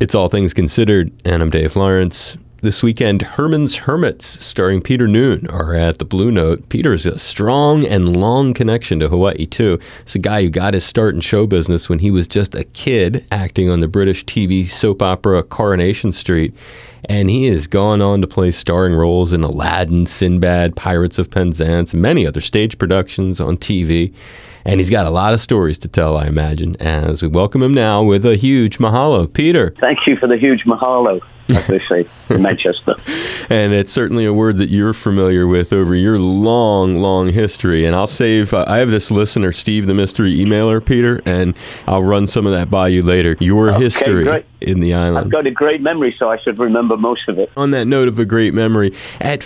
It's All Things Considered, and I'm Dave Lawrence. This weekend, Herman's Hermits, starring Peter Noone, are at the Blue Note. Peter's a strong and long connection to Hawaii, too. He's a guy who got his start in show business when he was just a kid, acting on the British TV soap opera Coronation Street. And he has gone on to play starring roles in Aladdin, Sinbad, Pirates of Penzance, and many other stage productions on TV. And he's got a lot of stories to tell, I imagine, as we welcome him now with a huge mahalo. Peter. Thank you for the huge mahalo, as they say in Manchester. And it's certainly a word that you're familiar with over your long history. And I'll save, I have this listener, Steve, the mystery emailer, Peter, and I'll run some of that by you later. Your history great. In the island. I've got a great memory, so I should remember most of it. On that note of a great memory, at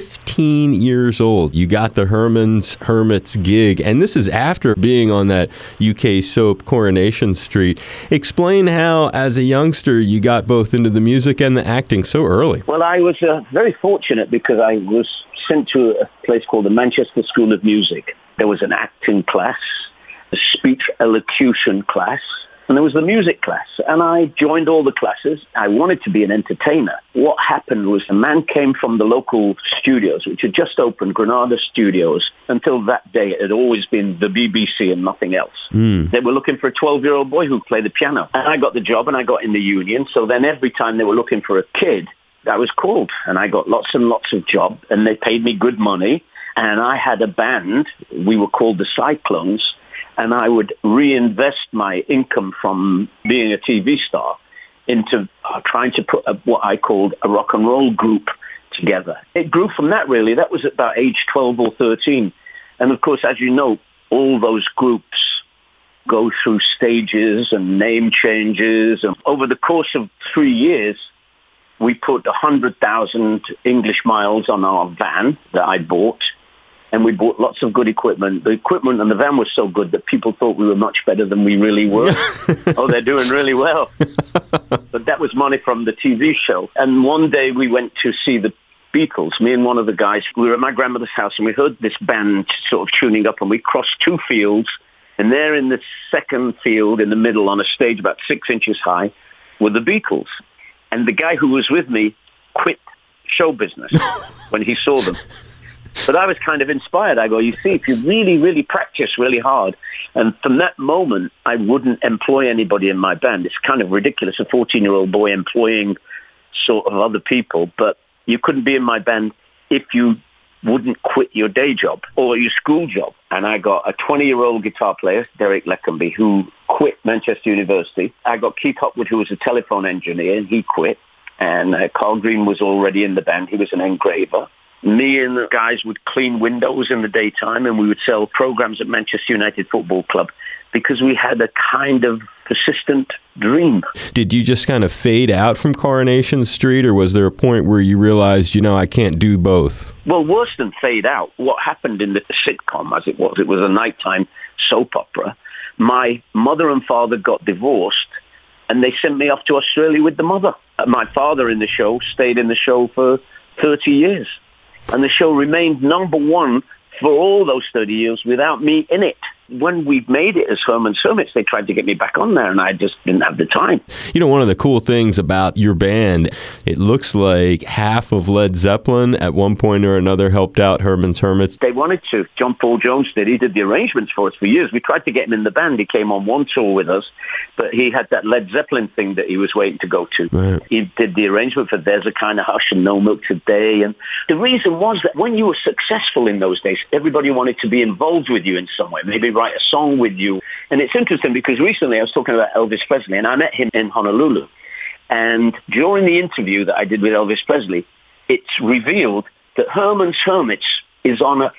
15 years old, you got the Herman's Hermits gig. And this is after being on that UK soap Coronation Street. Explain how, as a youngster, you got both into the music and the acting so early. Well, I was very fortunate because I was sent to a place called the Manchester School of Music. There was an acting class, a speech elocution class, and there was the music class. And I joined all the classes. I wanted to be an entertainer. What happened was a man came from the local studios, which had just opened, Granada Studios. Until that day, it had always been the BBC and nothing else. They were looking for a 12-year-old boy who played the piano. And I got the job and I got in the union. So then every time they were looking for a kid, I was called. And I got lots and lots of jobs. And they paid me good money. And I had a band. We were called the Cyclones. And I would reinvest my income from being a TV star into trying to put what I called a rock and roll group together. It grew from that, really. That was at about age 12 or 13. And, of course, as you know, all those groups go through stages and name changes. And over the course of 3 years, we put 100,000 English miles on our van that I bought. And we bought lots of good equipment. The equipment and the van was so good that people thought we were much better than we really were. Oh, they're doing really well. But that was money from the TV show. And one day we went to see the Beatles. Me and one of the guys, we were at my grandmother's house and we heard this band sort of tuning up and we crossed two fields. And there in the second field in the middle on a stage about 6 inches high were the Beatles. And the guy who was with me quit show business when he saw them. But I was kind of inspired. I go, you see, if you really practice really hard, and from that moment, I wouldn't employ anybody in my band. It's kind of ridiculous, a 14-year-old boy employing sort of other people, but you couldn't be in my band if you wouldn't quit your day job or your school job. And I got a 20-year-old guitar player, Derek Leckenby, who quit Manchester University. I got Keith Hopwood, who was a telephone engineer, and he quit. And Carl Green was already in the band. He was an engraver. Me and the guys would clean windows in the daytime and we would sell programs at Manchester United Football Club because we had a kind of persistent dream. Did you just kind of fade out from Coronation Street, or was there a point where you realized, I can't do both? Well, worse than fade out, what happened in the sitcom, as it was a nighttime soap opera. My mother and father got divorced and they sent me off to Australia with the mother. My father in the show stayed in the show for 30 years. And the show remained number one for all those 30 years without me in it. When we made it as Herman's Hermits, they tried to get me back on there, and I just didn't have the time. One of the cool things about your band, it looks like half of Led Zeppelin at one point or another helped out Herman's Hermits. They wanted to. John Paul Jones did. He did the arrangements for us for years. We tried to get him in the band. He came on one tour with us, but he had that Led Zeppelin thing that he was waiting to go to. Right. He did the arrangement for There's a Kind of Hush and No Milk Today. And the reason was that when you were successful in those days, everybody wanted to be involved with you in some way, maybe write a song with you. And it's interesting because recently I was talking about Elvis Presley and I met him in Honolulu. And during the interview that I did with Elvis Presley, it's revealed that Herman's Hermits is on a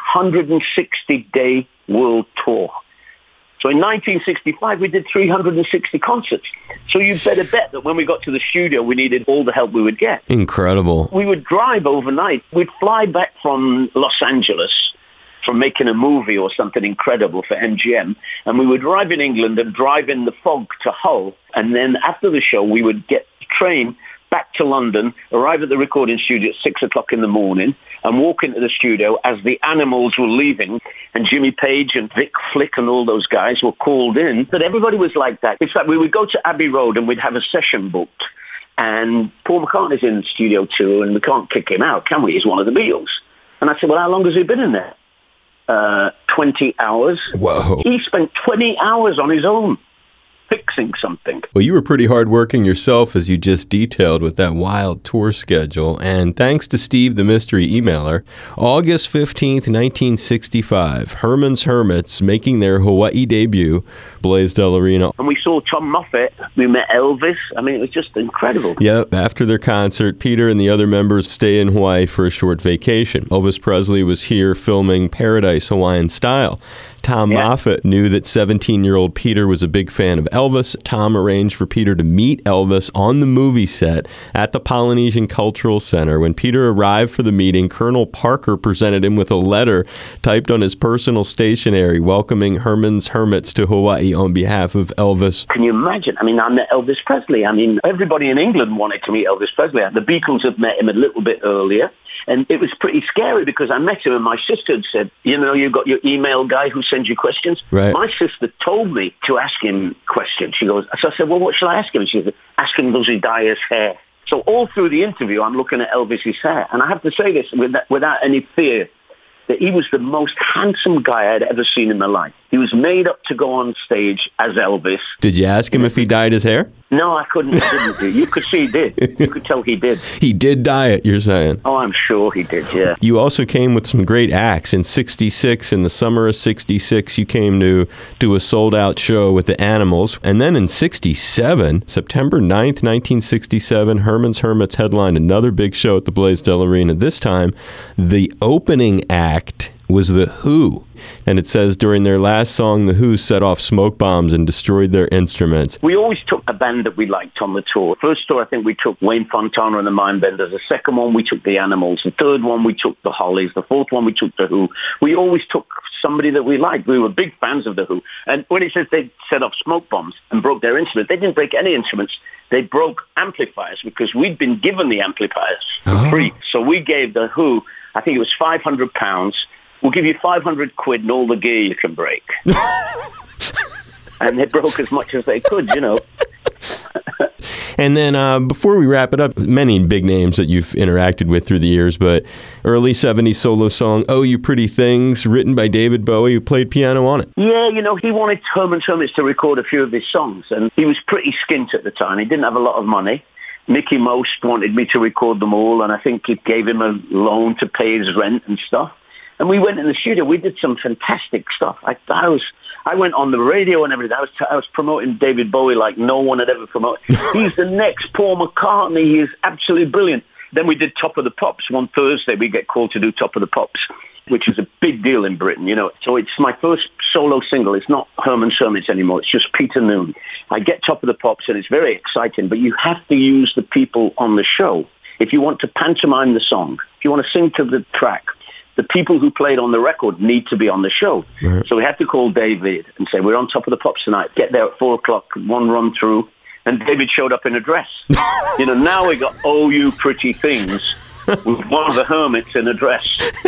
360-day world tour. So in 1965, we did 360 concerts. So you better bet that when we got to the studio, we needed all the help we would get. Incredible. We would drive overnight. We'd fly back from Los Angeles from making a movie or something incredible for MGM. And we would drive in England and drive in the fog to Hull. And then after the show, we would get the train back to London, arrive at the recording studio at 6 o'clock in the morning, and walk into the studio as the Animals were leaving, and Jimmy Page and Vic Flick and all those guys were called in. But everybody was like that. It's like we would go to Abbey Road and we'd have a session booked, and Paul McCartney's in studio too, and we can't kick him out, can we? He's one of the Beatles. And I said, well, how long has he been in there? 20 hours. Whoa. He spent 20 hours on his own fixing something. Well, you were pretty hardworking yourself, as you just detailed, with that wild tour schedule. And thanks to Steve, the mystery emailer, August 15th, 1965, Herman's Hermits making their Hawaii debut, Blaisdell Arena. And we saw Tom Moffat. We met Elvis. I mean, it was just incredible. Yep. After their concert, Peter and the other members stay in Hawaii for a short vacation. Elvis Presley was here filming Paradise Hawaiian Style. Tom Moffat knew that 17-year-old Peter was a big fan of Elvis. Tom arranged for Peter to meet Elvis on the movie set at the Polynesian Cultural Center. When Peter arrived for the meeting, Colonel Parker presented him with a letter typed on his personal stationery welcoming Herman's Hermits to Hawaii on behalf of Elvis. Can you imagine? I mean, I met Elvis Presley. I mean, everybody in England wanted to meet Elvis Presley. The Beatles had met him a little bit earlier. And it was pretty scary because I met him and my sister had said, you know, you've got your email guy who sends you questions. Right. My sister told me to ask him questions. She goes, so I said, well, what shall I ask him? And she said, ask him, does he dye his hair? So all through the interview, I'm looking at Elvis's hair. And I have to say this without any fear, that he was the most handsome guy I'd ever seen in my life. He was made up to go on stage as Elvis. Did you ask him if he dyed his hair? No, I couldn't. I didn't do. You could see he did. You could tell he did. He did dye it, you're saying? Oh, I'm sure he did, yeah. You also came with some great acts. In 66, in the summer of 66, you came to do a sold-out show with the Animals. And then in 67, September 9th, 1967, Herman's Hermits headlined another big show at the Blaisdell Arena. This time, the opening act was The Who. And it says during their last song, The Who set off smoke bombs and destroyed their instruments. We always took a band that we liked on the tour. First tour, I think we took Wayne Fontana and the Mindbenders. The second one, we took the Animals. The third one, we took the Hollies. The fourth one, we took The Who. We always took somebody that we liked. We were big fans of The Who. And when it says they set off smoke bombs and broke their instruments, they didn't break any instruments. They broke amplifiers because we'd been given the amplifiers for free. So we gave The Who, I think it was £500. We'll give you 500 quid and all the gear you can break. And they broke as much as they could, you know. And then before we wrap it up, many big names that you've interacted with through the years, but early 70s solo song, Oh You Pretty Things, written by David Bowie, who played piano on it. Yeah, you know, he wanted Herman's Hermits to record a few of his songs, and he was pretty skint at the time. He didn't have a lot of money. Mickey Most wanted me to record them all, and I think it gave him a loan to pay his rent and stuff. And we went in the studio. We did some fantastic stuff. I went on the radio and everything. I was promoting David Bowie like no one had ever promoted. He's the next Paul McCartney. He is absolutely brilliant. Then we did Top of the Pops. One Thursday, we get called to do Top of the Pops, which is a big deal in Britain, you know. So it's my first solo single. It's not Herman's Hermits anymore. It's just Peter Noone. I get Top of the Pops, and it's very exciting, but you have to use the people on the show. If you want to pantomime the song, if you want to sing to the track, the people who played on the record need to be on the show. Right. So we had to call David and say, we're on Top of the Pops tonight. Get there at 4 o'clock, one run through. And David showed up in a dress. You know, now we got Oh You Pretty Things with one of the Hermits in a dress.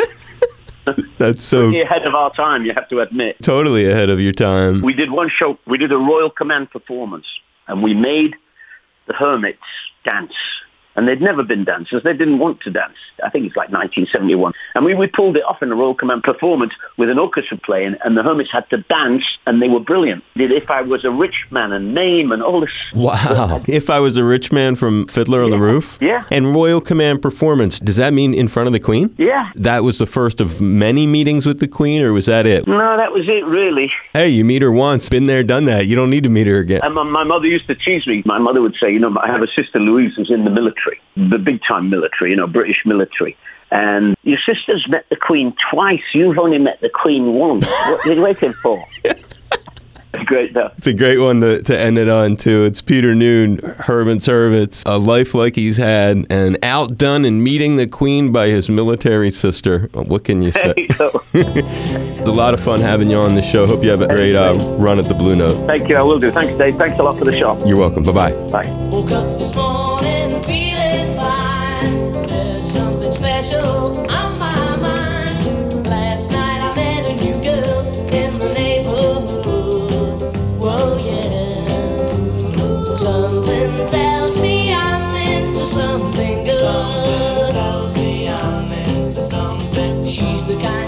That's so... Pretty ahead of our time, you have to admit. Totally ahead of your time. We did one show. We did a Royal Command performance. And we made the Hermits dance. And they'd never been dancers. They didn't want to dance. I think it's like 1971. And we pulled it off in a Royal Command performance with an orchestra playing, and the Hermits had to dance, and they were brilliant. Did If I Was a Rich Man and Name and all this. Wow. If I Was a Rich Man from Fiddler on the Roof? Yeah. And Royal Command performance, does that mean in front of the Queen? Yeah. That was the first of many meetings with the Queen, or was that it? No, that was it, really. Hey, you meet her once. Been there, done that. You don't need to meet her again. And my mother used to tease me. My mother would say, you know, I have a sister Louise who's in the military, the big-time military, you know, British military. And your sister's met the Queen twice. You've only met the Queen once. What are you waiting for? great, though. It's a great one to end it on, too. It's Peter Noone, Herman's Hermits, a life like he's had, and outdone in meeting the Queen by his military sister. What can you say? There you go. It's a lot of fun having you on the show. Hope you have a great run at the Blue Note. Thank you, I will do. Thanks, Dave. Thanks a lot for the show. You're welcome. Bye-bye. Bye. Woke up this morning feeling fine. There's something special on my mind. Last night I met a new girl in the neighborhood. Whoa, yeah. Something tells me I'm into something good. Something tells me I'm into something. She's the kind